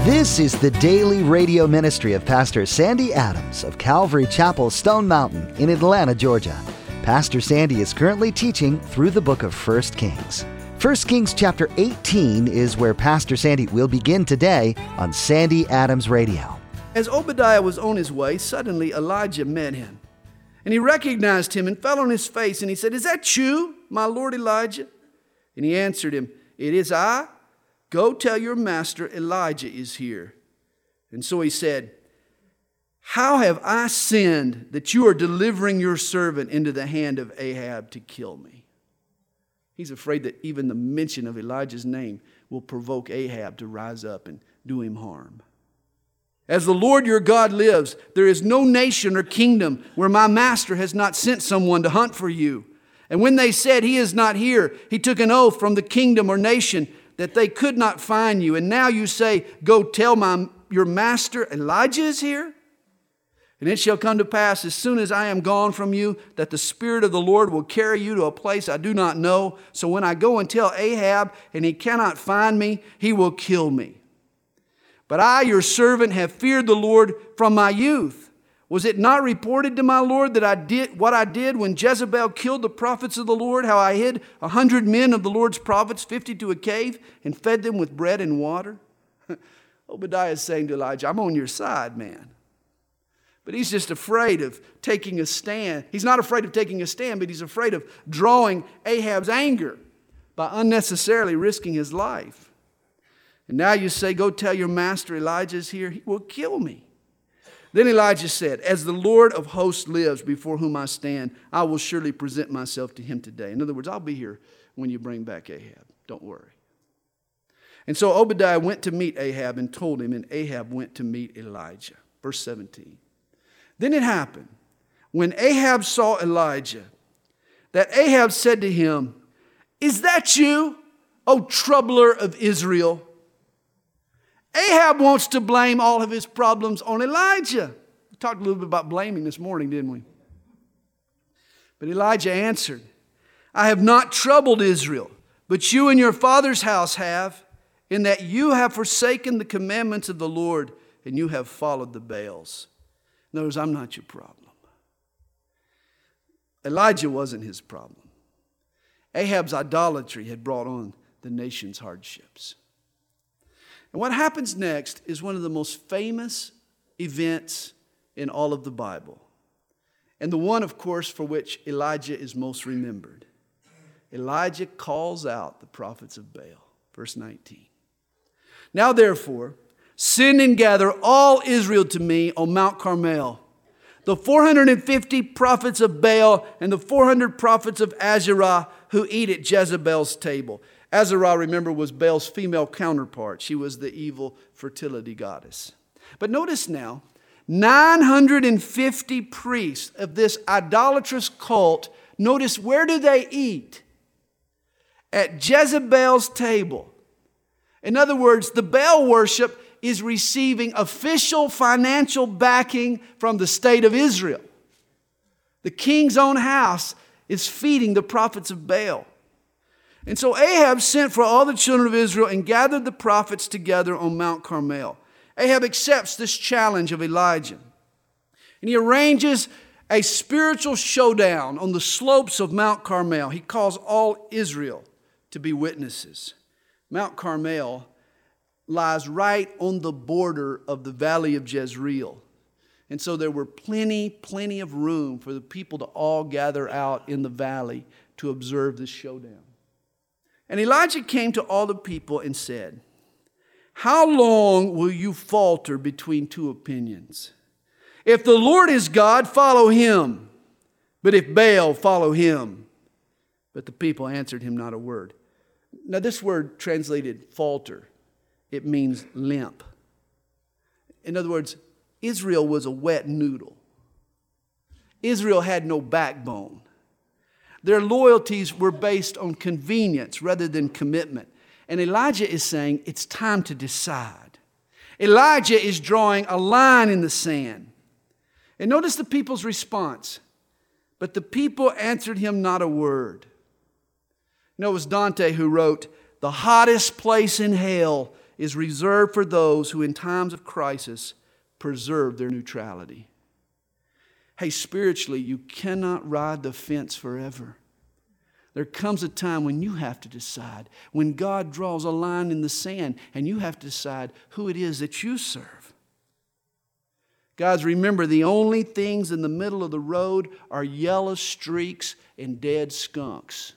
This is the daily radio ministry of Pastor Sandy Adams of Calvary Chapel, Stone Mountain in Atlanta, Georgia. Pastor Sandy is currently teaching through the book of 1 Kings. 1 Kings chapter 18 is where Pastor Sandy will begin today on Sandy Adams Radio. As Obadiah was on his way, suddenly Elijah met him. And he recognized him and fell on his face, and he said, "Is that you, my Lord Elijah?" And he answered him, "It is I. Go tell your master Elijah is here." And so he said, "How have I sinned that you are delivering your servant into the hand of Ahab to kill me?" He's afraid that even the mention of Elijah's name will provoke Ahab to rise up and do him harm. "As the Lord your God lives, there is no nation or kingdom where my master has not sent someone to hunt for you. And when they said, 'He is not here,' he took an oath from the kingdom or nation that they could not find you. And now you say, 'Go tell your master Elijah is here'? And it shall come to pass as soon as I am gone from you that the Spirit of the Lord will carry you to a place I do not know. So when I go and tell Ahab and he cannot find me, he will kill me. But I, your servant, have feared the Lord from my youth. Was it not reported to my Lord that I did what I did when Jezebel killed the prophets of the Lord, how I hid 100 men of the Lord's prophets, 50 to a cave, and fed them with bread and water?" Obadiah is saying to Elijah, "I'm on your side, man." But he's just afraid of taking a stand. He's not afraid of taking a stand, but he's afraid of drawing Ahab's anger by unnecessarily risking his life. "And now you say, 'Go tell your master Elijah is here,' he will kill me." Then Elijah said, "As the Lord of hosts lives before whom I stand, I will surely present myself to him today." In other words, I'll be here when you bring back Ahab. Don't worry. And so Obadiah went to meet Ahab and told him, and Ahab went to meet Elijah. Verse 17. Then it happened, when Ahab saw Elijah, that Ahab said to him, "Is that you, O troubler of Israel?" Ahab wants to blame all of his problems on Elijah. We talked a little bit about blaming this morning, didn't we? But Elijah answered, "I have not troubled Israel, but you and your father's house have, in that you have forsaken the commandments of the Lord, and you have followed the Baals." In other words, I'm not your problem. Elijah wasn't his problem. Ahab's idolatry had brought on the nation's hardships. And what happens next is one of the most famous events in all of the Bible. And the one, of course, for which Elijah is most remembered. Elijah calls out the prophets of Baal. Verse 19. "Now therefore, send and gather all Israel to me on Mount Carmel, the 450 prophets of Baal and the 400 prophets of Asherah who eat at Jezebel's table." Asherah, remember, was Baal's female counterpart. She was the evil fertility goddess. But notice now, 950 priests of this idolatrous cult, notice, where do they eat? At Jezebel's table. In other words, the Baal worship is receiving official financial backing from the state of Israel. The king's own house is feeding the prophets of Baal. And so Ahab sent for all the children of Israel and gathered the prophets together on Mount Carmel. Ahab accepts this challenge of Elijah. And he arranges a spiritual showdown on the slopes of Mount Carmel. He calls all Israel to be witnesses. Mount Carmel lies right on the border of the valley of Jezreel. And so there were plenty of room for the people to all gather out in the valley to observe this showdown. And Elijah came to all the people and said, "How long will you falter between two opinions? If the Lord is God, follow him. But if Baal, follow him." But the people answered him not a word. Now this word translated falter, it means limp. In other words, Israel was a wet noodle. Israel had no backbone. Their loyalties were based on convenience rather than commitment. And Elijah is saying it's time to decide. Elijah is drawing a line in the sand. And notice the people's response. But the people answered him not a word. You know, it was Dante who wrote, "The hottest place in hell is reserved for those who in times of crisis preserve their neutrality. Hey, spiritually, you cannot ride the fence forever. There comes a time when you have to decide, when God draws a line in the sand, and you have to decide who it is that you serve. Guys, remember, the only things in the middle of the road are yellow streaks and dead skunks.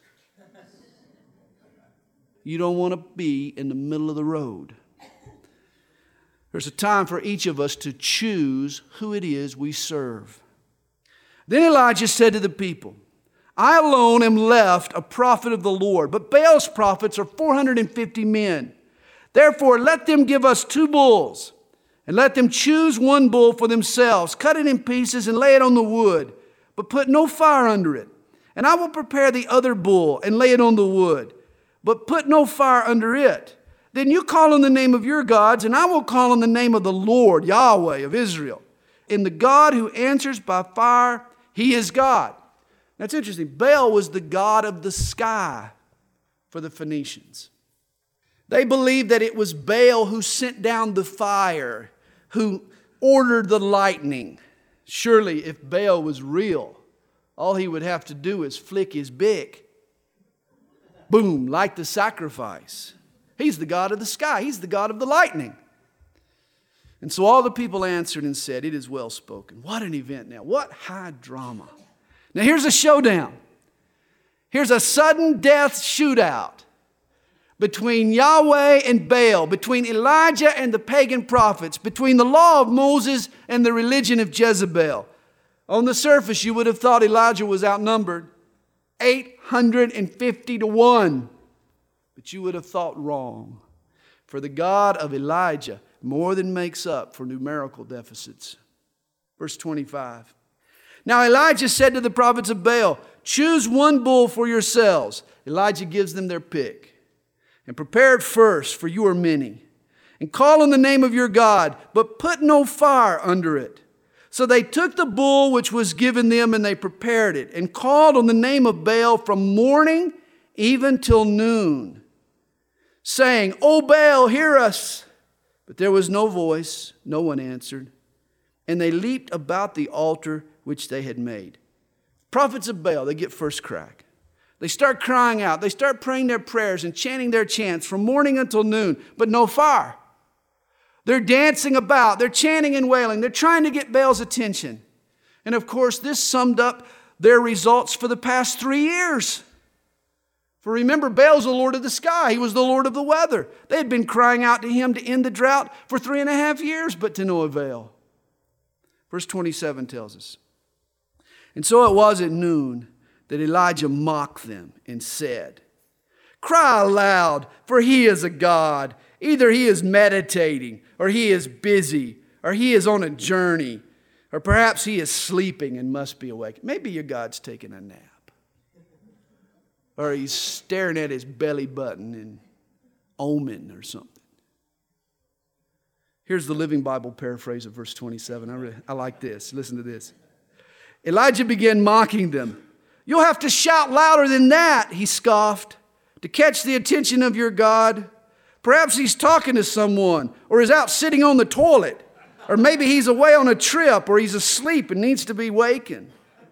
You don't want to be in the middle of the road. There's a time for each of us to choose who it is we serve. Then Elijah said to the people, I alone am left a prophet of the Lord, but Baal's prophets are 450 men. Therefore, let them give us 2 bulls, and let them choose 1 bull for themselves, cut it in pieces and lay it on the wood, but put no fire under it. And I will prepare the other bull and lay it on the wood, but put no fire under it. Then you call on the name of your gods, and I will call on the name of the Lord, Yahweh of Israel. And the God who answers by fire, He is God. That's interesting. Baal was the god of the sky for the Phoenicians. They believed that it was Baal who sent down the fire, who ordered the lightning. Surely, if Baal was real, all he would have to do is flick his beak. Boom, light the sacrifice. He's the God of the sky. He's the God of the lightning. And so all the people answered and said, it is well spoken. What an event now. What high drama. Now here's a showdown. Here's a sudden death shootout between Yahweh and Baal, between Elijah and the pagan prophets, between the law of Moses and the religion of Jezebel. On the surface, you would have thought Elijah was outnumbered 850 to 1. But you would have thought wrong. For the God of Elijah more than makes up for numerical deficits. Verse 25. Now Elijah said to the prophets of Baal, choose 1 bull for yourselves. Elijah gives them their pick. And prepare it first, for you are many. And call on the name of your God, but put no fire under it. So they took the bull which was given them, and they prepared it, and called on the name of Baal from morning even till noon, saying, O Baal, hear us. But there was no voice, no one answered. And they leaped about the altar which they had made. Prophets of Baal, they get first crack. They start crying out. They start praying their prayers and chanting their chants from morning until noon, but no fire. They're dancing about. They're chanting and wailing. They're trying to get Baal's attention. And of course, this summed up their results for the past 3 years. For remember, Baal's the Lord of the sky. He was the Lord of the weather. They had been crying out to him to end the drought for 3.5 years, but to no avail. Verse 27 tells us, and so it was at noon that Elijah mocked them and said, cry aloud, for he is a god. Either he is meditating, or he is busy, or he is on a journey, or perhaps he is sleeping and must be awake. Maybe your God's taking a nap. Or he's staring at his belly button in omen or something. Here's the Living Bible paraphrase of verse 27. I like this. Listen to this. Elijah began mocking them. You'll have to shout louder than that, he scoffed, to catch the attention of your God. Perhaps he's talking to someone, or is out sitting on the toilet, or maybe he's away on a trip, or he's asleep and needs to be wakened.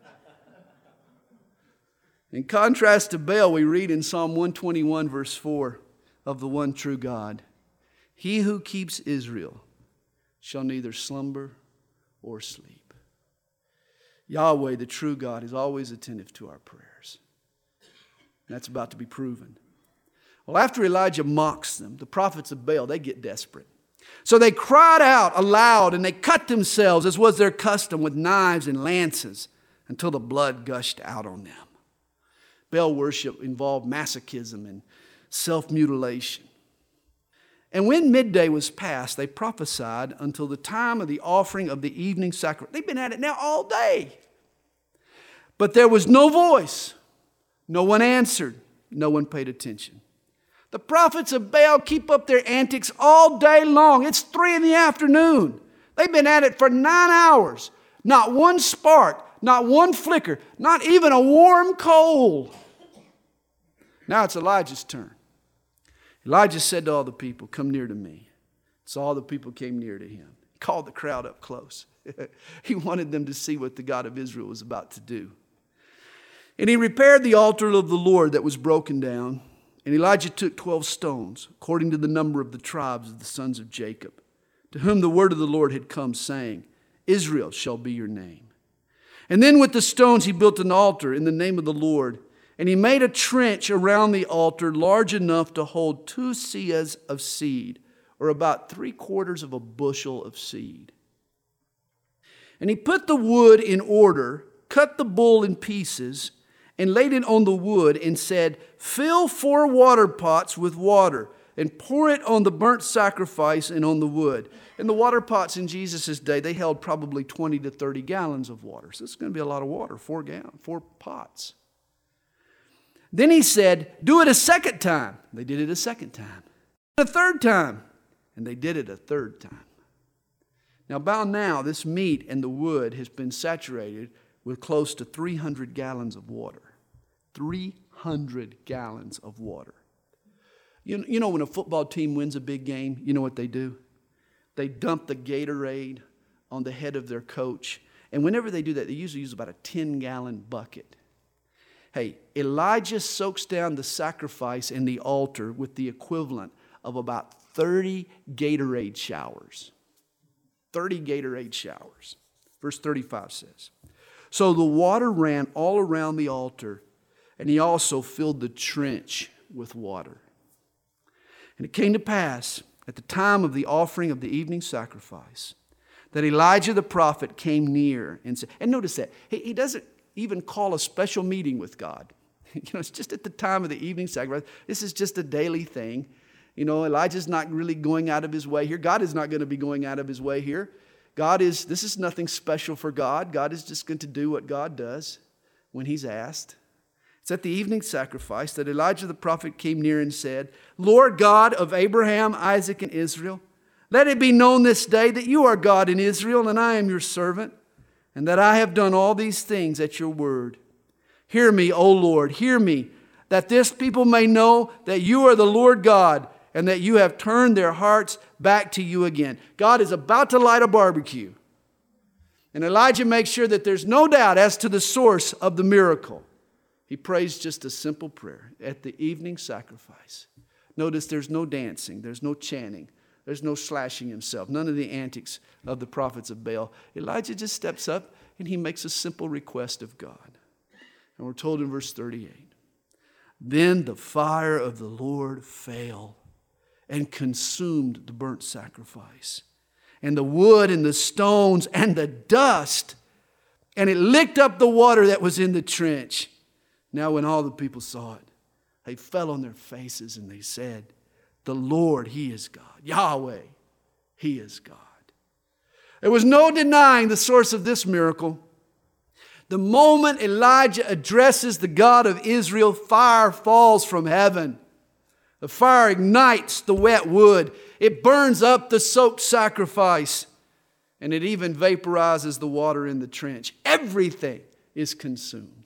In contrast to Baal, we read in Psalm 121, verse 4, of the one true God, he who keeps Israel shall neither slumber or sleep. Yahweh, the true God, is always attentive to our prayers. And that's about to be proven. Well, after Elijah mocks them, the prophets of Baal, they get desperate. So they cried out aloud and they cut themselves, as was their custom, with knives and lances until the blood gushed out on them. Baal worship involved masochism and self-mutilation. And when midday was past, they prophesied until the time of the offering of the evening sacrifice. They've been at it now all day. But there was no voice. No one answered. No one paid attention. The prophets of Baal keep up their antics all day long. It's 3 p.m. They've been at it for 9 hours. Not one spark, not one flicker, not even a warm coal. Now it's Elijah's turn. Elijah said to all the people, "Come near to me." So all the people came near to him. He called the crowd up close. He wanted them to see what the God of Israel was about to do. And he repaired the altar of the Lord that was broken down. And Elijah took 12 stones, according to the number of the tribes of the sons of Jacob, to whom the word of the Lord had come, saying, "Israel shall be your name." And then with the stones he built an altar in the name of the Lord. And he made a trench around the altar large enough to hold 2 seahs of seed, or about 3/4 of a bushel of seed. And he put the wood in order, cut the bull in pieces, and laid it on the wood, and said, "Fill 4 water pots with water, and pour it on the burnt sacrifice and on the wood." And the water pots in Jesus' day, they held probably 20 to 30 gallons of water. So it's going to be a lot of water, 4 pots. Then he said, "Do it a second time." They did it a second time. A third time. And they did it a third time. Now, by now, this meat and the wood has been saturated with close to 300 gallons of water. 300 gallons of water. You know when a football team wins a big game, you know what they do? They dump the Gatorade on the head of their coach. And whenever they do that, they usually use about a 10-gallon bucket. Hey, Elijah soaks down the sacrifice and the altar with the equivalent of about 30 Gatorade showers. 30 Gatorade showers. Verse 35 says, "So the water ran all around the altar, and he also filled the trench with water. And it came to pass at the time of the offering of the evening sacrifice that Elijah the prophet came near and said," and notice that, he doesn't even call a special meeting with God. It's just at the time of the evening sacrifice. This is just a daily thing. Elijah's not really going out of his way here. God is not going to be going out of his way here. This is nothing special for God. God is just going to do what God does when he's asked. It's at the evening sacrifice that Elijah the prophet came near and said, "Lord God of Abraham, Isaac, and Israel, let it be known this day that you are God in Israel, and I am your servant, and that I have done all these things at your word. Hear me, O Lord, hear me, that this people may know that you are the Lord God, and that you have turned their hearts back to you again." God is about to light a barbecue. And Elijah makes sure that there's no doubt as to the source of the miracle. He prays just a simple prayer at the evening sacrifice. Notice there's no dancing, there's no chanting, there's no slashing himself, none of the antics of the prophets of Baal. Elijah just steps up and he makes a simple request of God. And we're told in verse 38, "Then the fire of the Lord fell and consumed the burnt sacrifice, and the wood and the stones and the dust, and it licked up the water that was in the trench. Now when all the people saw it, they fell on their faces and they said, 'The Lord, He is God. Yahweh, He is God.'" There was no denying the source of this miracle. The moment Elijah addresses the God of Israel, fire falls from heaven. The fire ignites the wet wood. It burns up the soaked sacrifice. And it even vaporizes the water in the trench. Everything is consumed.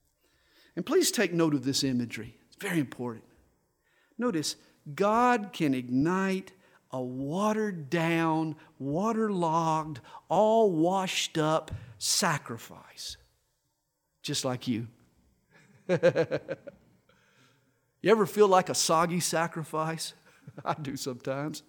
And please take note of this imagery. It's very important. Notice, God can ignite a watered down, waterlogged, all washed up sacrifice. Just like you. You ever feel like a soggy sacrifice? I do sometimes.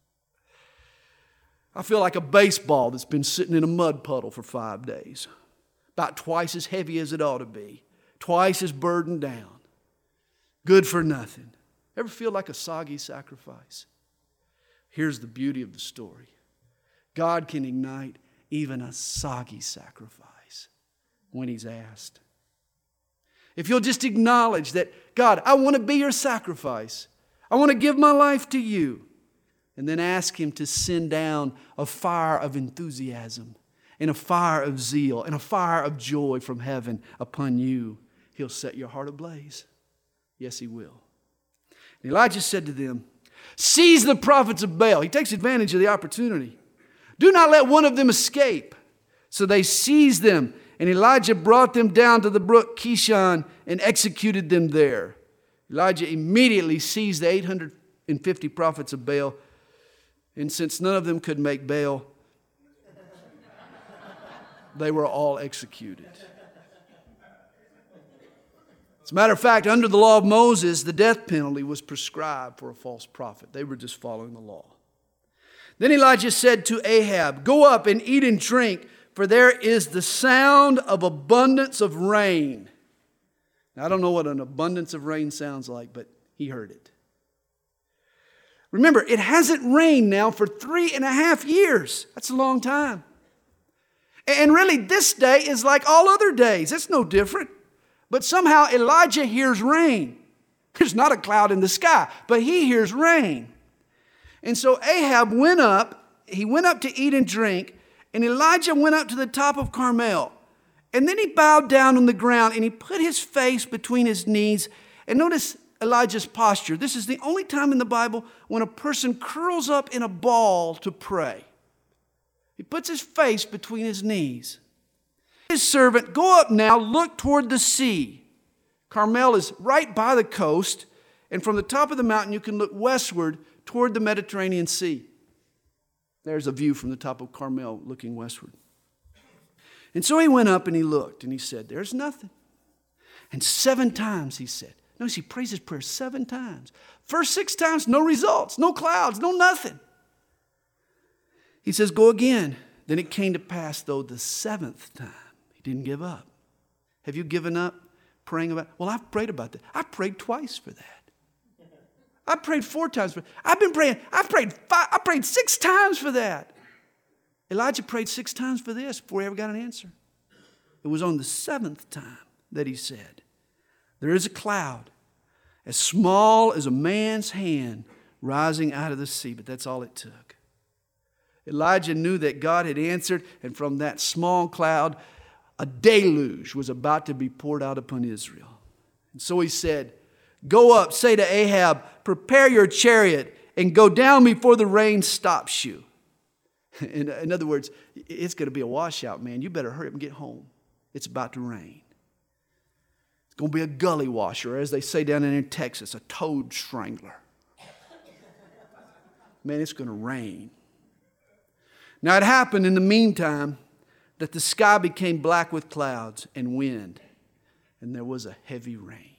I feel like a baseball that's been sitting in a mud puddle for 5 days. About twice as heavy as it ought to be. Twice as burdened down. Good for nothing. Ever feel like a soggy sacrifice? Here's the beauty of the story. God can ignite even a soggy sacrifice when He's asked. If you'll just acknowledge that, God, I want to be your sacrifice. I want to give my life to you. And then ask Him to send down a fire of enthusiasm and a fire of zeal and a fire of joy from heaven upon you. He'll set your heart ablaze. Yes, He will. And Elijah said to them, "Seize the prophets of Baal." He takes advantage of the opportunity. "Do not let one of them escape." So they seized them. And Elijah brought them down to the brook Kishon and executed them there. Elijah immediately seized the 800 150 prophets of Baal. And since none of them could make Baal, they were all executed. As a matter of fact, under the law of Moses, the death penalty was prescribed for a false prophet. They were just following the law. Then Elijah said to Ahab, "Go up and eat and drink, for there is the sound of abundance of rain." Now, I don't know what an abundance of rain sounds like, but he heard it. Remember, it hasn't rained now for 3.5 years. That's a long time. And really, this day is like all other days. It's no different. But somehow Elijah hears rain. There's not a cloud in the sky, but he hears rain. And so Ahab went up. He went up to eat and drink. And Elijah went up to the top of Carmel. And then he bowed down on the ground and he put his face between his knees. And notice Elijah's posture. This is the only time in the Bible when a person curls up in a ball to pray. He puts his face between his knees. His servant, "Go up now, look toward the sea." Carmel is right by the coast, and from the top of the mountain you can look westward toward the Mediterranean Sea. There's a view from the top of Carmel looking westward. And so he went up and he looked and he said, "There's nothing." And 7 times he said, notice he prays his prayer 7 times. First 6 times, no results, no clouds, no nothing. He says, "Go again." Then it came to pass, though, the 7th time, he didn't give up. Have you given up praying about it? Well, I've prayed about that. I prayed twice for that. I prayed 4 times for it. I've been praying. I prayed 6 times for that. Elijah prayed 6 times for this before he ever got an answer. It was on the 7th time that he said, "There is a cloud as small as a man's hand rising out of the sea." But that's all it took. Elijah knew that God had answered, and from that small cloud, a deluge was about to be poured out upon Israel. And so he said, "Go up, say to Ahab, prepare your chariot and go down before the rain stops you." In other words, it's going to be a washout, man. You better hurry up and get home. It's about to rain. It's going to be a gully washer, or as they say down in Texas, a toad strangler. Man, it's going to rain. Now it happened in the meantime that the sky became black with clouds and wind, and there was a heavy rain.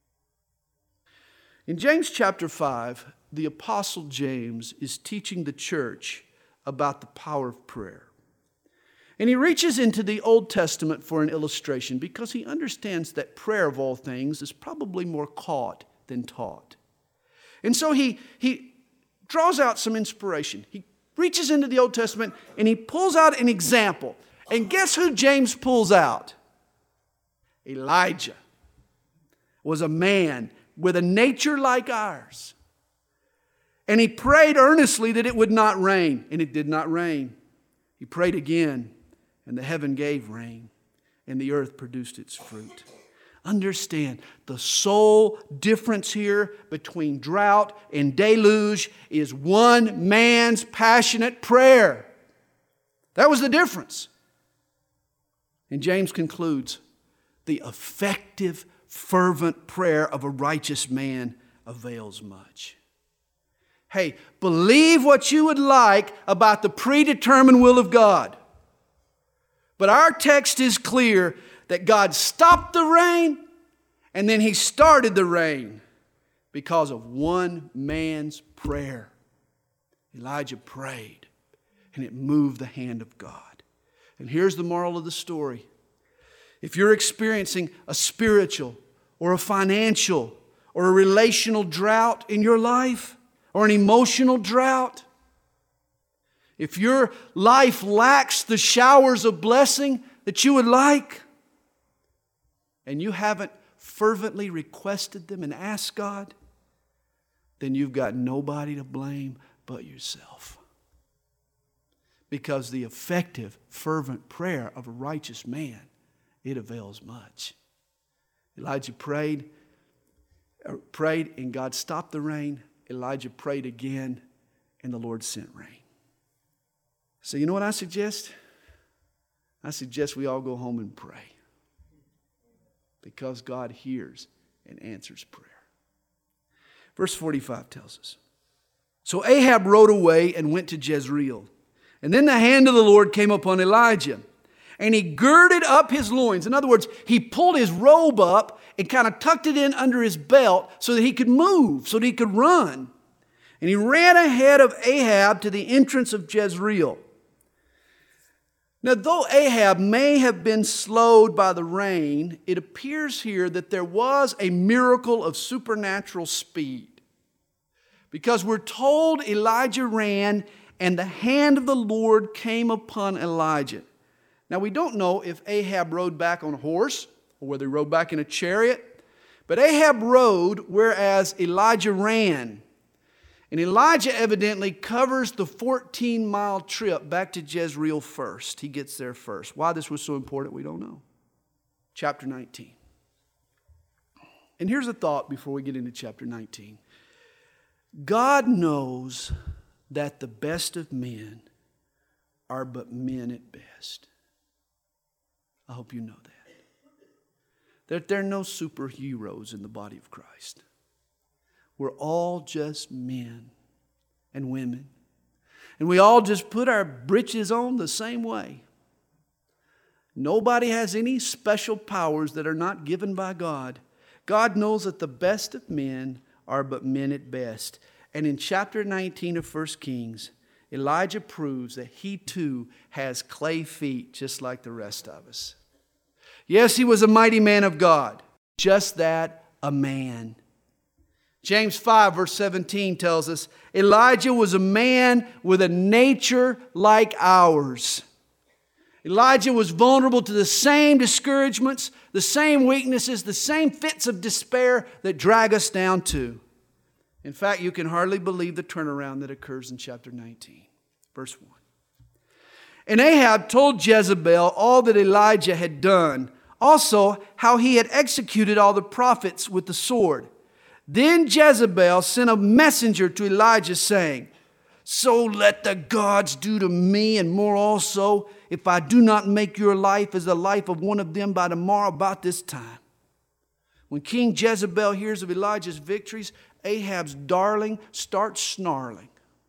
In James chapter 5, the Apostle James is teaching the church about the power of prayer. And he reaches into the Old Testament for an illustration because he understands that prayer of all things is probably more caught than taught. And so he draws out some inspiration. He reaches into the Old Testament and he pulls out an example. And guess who James pulls out? Elijah was a man with a nature like ours. And he prayed earnestly that it would not rain, and it did not rain. He prayed again, and the heaven gave rain, and the earth produced its fruit. Understand, the sole difference here between drought and deluge is one man's passionate prayer. That was the difference. And James concludes, the effective, fervent prayer of a righteous man avails much. Hey, believe what you would like about the predetermined will of God. But our text is clear that God stopped the rain and then He started the rain because of one man's prayer. Elijah prayed and it moved the hand of God. And here's the moral of the story. If you're experiencing a spiritual or a financial or a relational drought in your life or an emotional drought, if your life lacks the showers of blessing that you would like, and you haven't fervently requested them and asked God, then you've got nobody to blame but yourself. Because the effective, fervent prayer of a righteous man, it avails much. Elijah prayed and God stopped the rain. Elijah prayed again and the Lord sent rain. So you know what I suggest? I suggest we all go home and pray. Because God hears and answers prayer. Verse 45 tells us, So Ahab rode away and went to Jezreel. And then the hand of the Lord came upon Elijah. And he girded up his loins. In other words, he pulled his robe up and kind of tucked it in under his belt so that he could move, so that he could run. And he ran ahead of Ahab to the entrance of Jezreel. Now, though Ahab may have been slowed by the rain, it appears here that there was a miracle of supernatural speed. Because we're told Elijah ran and the hand of the Lord came upon Elijah. Now, we don't know if Ahab rode back on a horse or whether he rode back in a chariot. But Ahab rode, whereas Elijah ran. And Elijah evidently covers the 14-mile trip back to Jezreel first. He gets there first. Why this was so important, we don't know. Chapter 19. And here's a thought before we get into chapter 19. God knows that the best of men are but men at best. I hope you know that. That there are no superheroes in the body of Christ. We're all just men and women. And we all just put our britches on the same way. Nobody has any special powers that are not given by God. God knows that the best of men are but men at best. And in chapter 19 of 1 Kings, Elijah proves that he too has clay feet just like the rest of us. Yes, he was a mighty man of God. Just that, a man. James 5 verse 17 tells us, Elijah was a man with a nature like ours. Elijah was vulnerable to the same discouragements, the same weaknesses, the same fits of despair that drag us down too. In fact, you can hardly believe the turnaround that occurs in chapter 19, verse 1. And Ahab told Jezebel all that Elijah had done, also how he had executed all the prophets with the sword. Then Jezebel sent a messenger to Elijah saying, so let the gods do to me and more also, if I do not make your life as the life of one of them by tomorrow about this time. When King Jezebel hears of Elijah's victories, Ahab's darling starts snarling.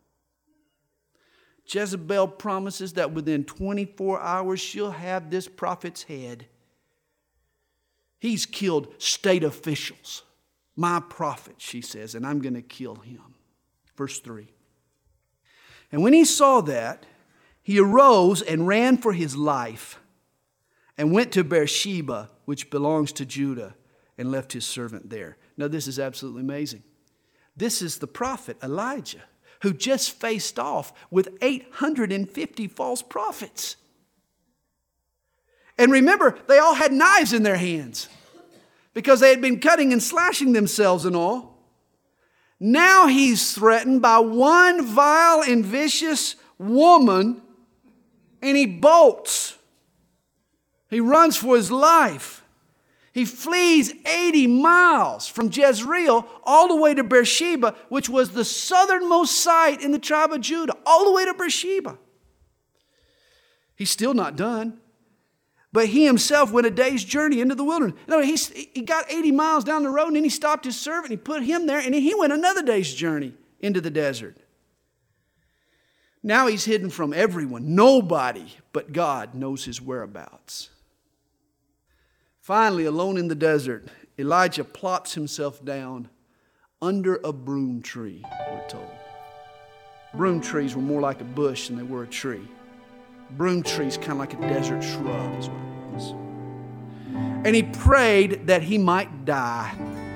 Jezebel promises that within 24 hours she'll have this prophet's head. He's killed state officials. My prophet, she says, and I'm going to kill him. Verse 3. And when he saw that, he arose and ran for his life and went to Beersheba, which belongs to Judah, and left his servant there. Now, this is absolutely amazing. This is the prophet Elijah, who just faced off with 850 false prophets. And remember, they all had knives in their hands because they had been cutting and slashing themselves and all. Now he's threatened by one vile and vicious woman, and he bolts. He runs for his life. He flees 80 miles from Jezreel all the way to Beersheba, which was the southernmost site in the tribe of Judah, all the way to Beersheba. He's still not done. But he himself went a day's journey into the wilderness. No, he got 80 miles down the road, and then he stopped his servant, and he put him there, and then he went another day's journey into the desert. Now he's hidden from everyone. Nobody but God knows his whereabouts. Finally, alone in the desert, Elijah plops himself down under a broom tree, we're told. Broom trees were more like a bush than they were a tree. Broom trees kind of like a desert shrub is what it was. And he prayed that he might die.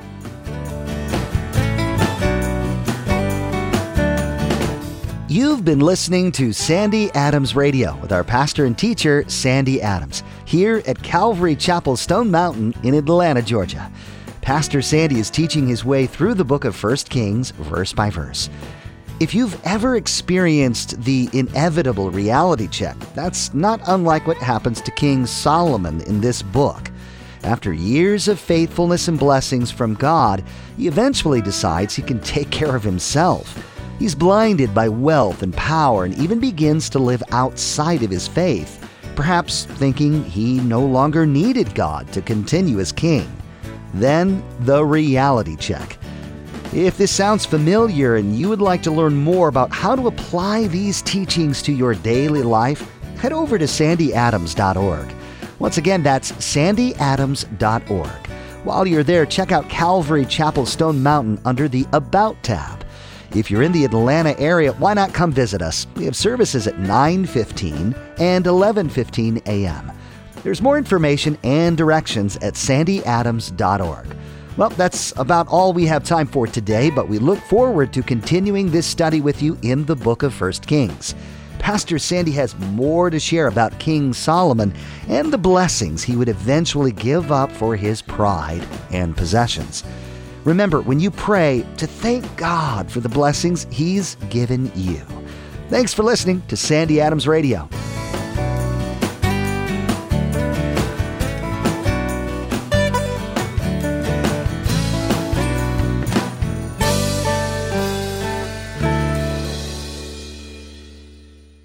You've been listening to Sandy Adams Radio with our pastor and teacher, Sandy Adams, here at Calvary Chapel, Stone Mountain in Atlanta, Georgia. Pastor Sandy is teaching his way through the book of 1 Kings, verse by verse. If you've ever experienced the inevitable reality check, that's not unlike what happens to King Solomon in this book. After years of faithfulness and blessings from God, he eventually decides he can take care of himself. He's blinded by wealth and power and even begins to live outside of his faith, perhaps thinking he no longer needed God to continue as king. Then the reality check. If this sounds familiar and you would like to learn more about how to apply these teachings to your daily life, head over to sandyadams.org. Once again, that's sandyadams.org. While you're there, check out Calvary Chapel Stone Mountain under the About tab. If you're in the Atlanta area, why not come visit us? We have services at 9:15 and 11:15 a.m. There's more information and directions at sandyadams.org. Well, that's about all we have time for today, but we look forward to continuing this study with you in the book of 1 Kings. Pastor Sandy has more to share about King Solomon and the blessings he would eventually give up for his pride and possessions. Remember, when you pray, to thank God for the blessings He's given you. Thanks for listening to Sandy Adams Radio.